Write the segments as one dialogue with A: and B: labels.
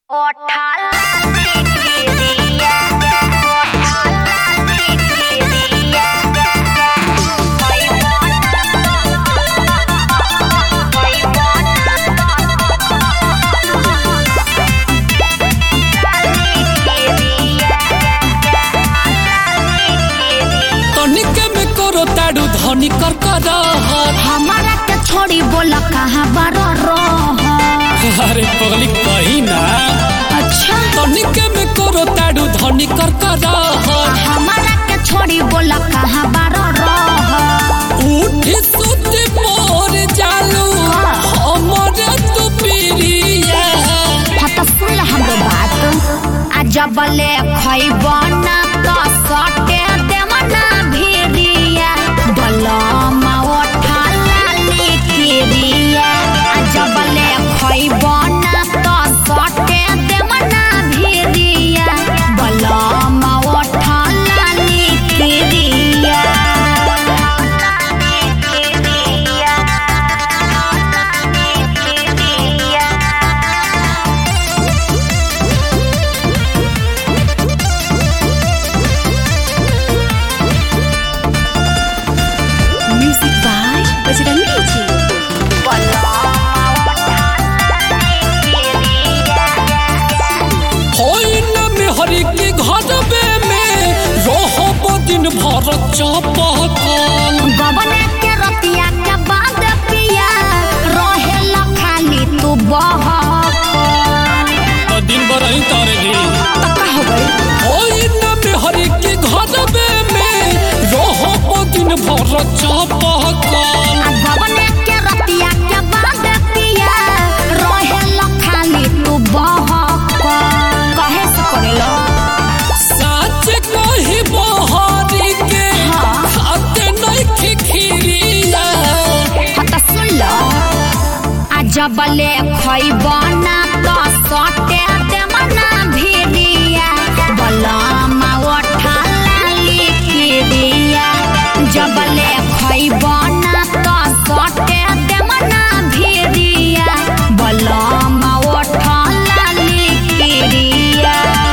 A: धनी कर कर
B: हमारा के छोड़ी बोला कहाँ बारो रह।
A: अरे पगली कही ना।
B: अच्छा
A: तनिके में करो ताड़ू धनी कर कर
B: हमारा के छोड़ी बोला कहाँ बारो रह।
A: उठी सुती मोर जालू हमरे तू पीरिया।
B: तो सुन हमरो बात जब ले खइबो ना तो सटे देवना भिरिया बलमा उठा लाली किरिया। जब ले खइबो ना तो सटे देवना भिरिया बलमा उठा लाली किरिया।
A: हरी के घर में रहो दिन भर चपकल
B: गबने के रतिया के बाद पिया रहे खाली तू बहकल
A: दिन भर ही तारे दी
B: का हो गई
A: ओई न में हरी के घर में रहो दिन भर चपकल
B: गबने के रतिया के बाद पिया रहे खाली तू बहकल कहे से करेलो
A: सच कही बहरी के खाते नहीं खिरिया।
B: तो सुन लो जब ले खइबो ना तो सटे देवना भिरिया बलमा उठा लाली किरिया। जब ले खइबो ना तो सटे देवना भिरिया बलमा उठा लाली किरिया।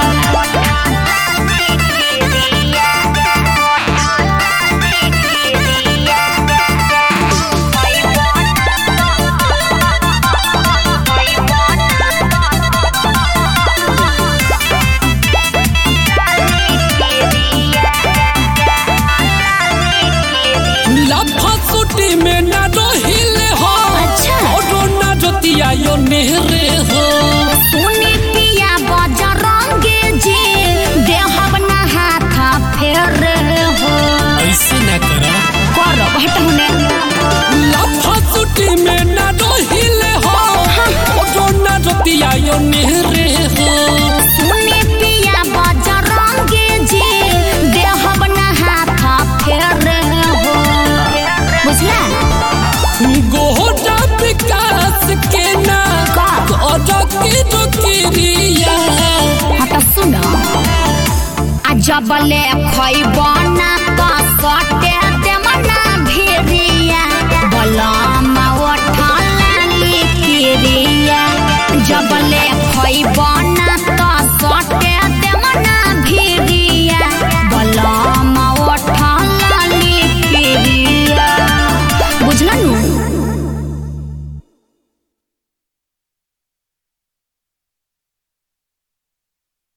A: में ना रोहिले हो और ना जोतिया यो नेहरे हो।
B: सुनी पिया बजरंगी जी देहब ना हाथ फेरे हो।
A: ऐसे ना करा
B: करो हटने
A: लफा सुटी में ना रोहिले हो और ना जोतिया यो नेहरे हो।
B: सुनी पिया बजरंगी जी देहब ना हाथ फेरे हो। बुझला
A: गोहरा विकास के ना की जो किरिया।
B: हट सुनो जब ले खइबो ना